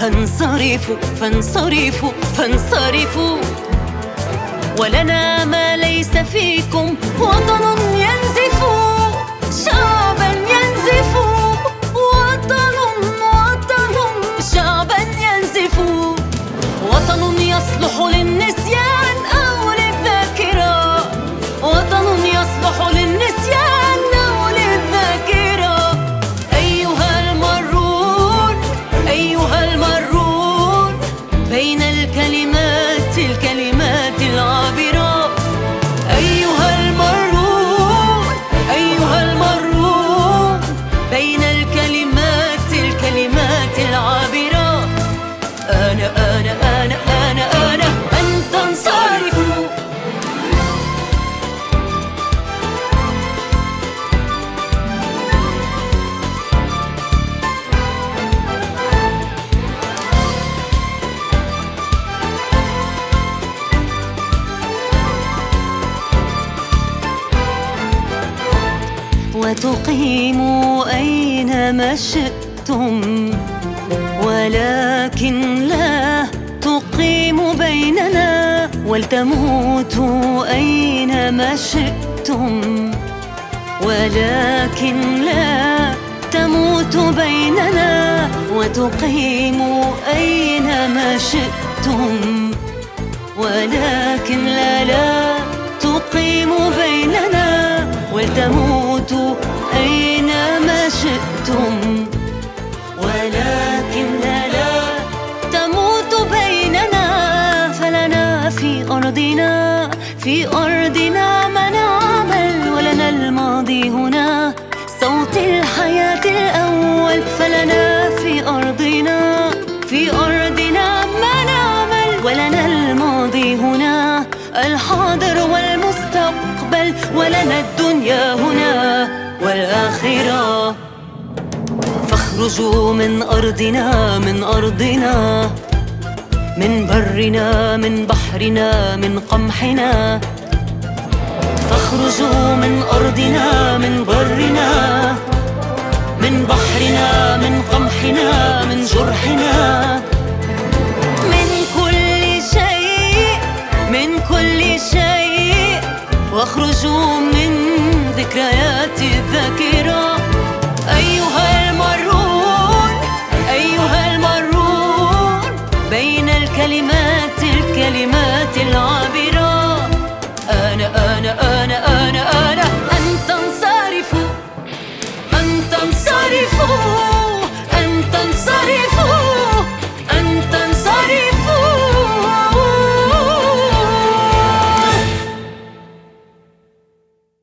فانصرفوا ولنا ما ليس فيكم وطن ينزف شعبا ينزف شعبا ينزف وطن يصلح للنسيان أو للذاكرة وطن يصلح للنسيان أو للذاكرة أيها المرون بين الكلمات العابرة أيها المرون بين الكلمات العابرة أنا أن تنصرفوا وتقيموا أينما شئتم ولكن لا تقيموا بيننا ولتموتوا أينما شئتم ولكن لا تموتوا بيننا وتقيموا أينما شئتم ولكن لا تقيموا بيننا ولتموتوا أينما شئتم ولكن لا تموتوا بيننا فلنا في أرضنا ما نعمل ولنا الماضي هنا صوت الحياة الأول فلنا في أرضنا ما نعمل ولنا الماضي هنا الحاضر والمستقبل ولنا الدنيا هنا والآخرة فاخرجوا من أرضنا من برنا من بحرنا من قمحنا فاخرجوا من أرضنا من برنا من بحرنا من قمحنا من جرحنا من كل شيء واخرجوا من ذكريات الذاكرة أيها المرون بين الكلمات العابرة أنا أن تنصرفوا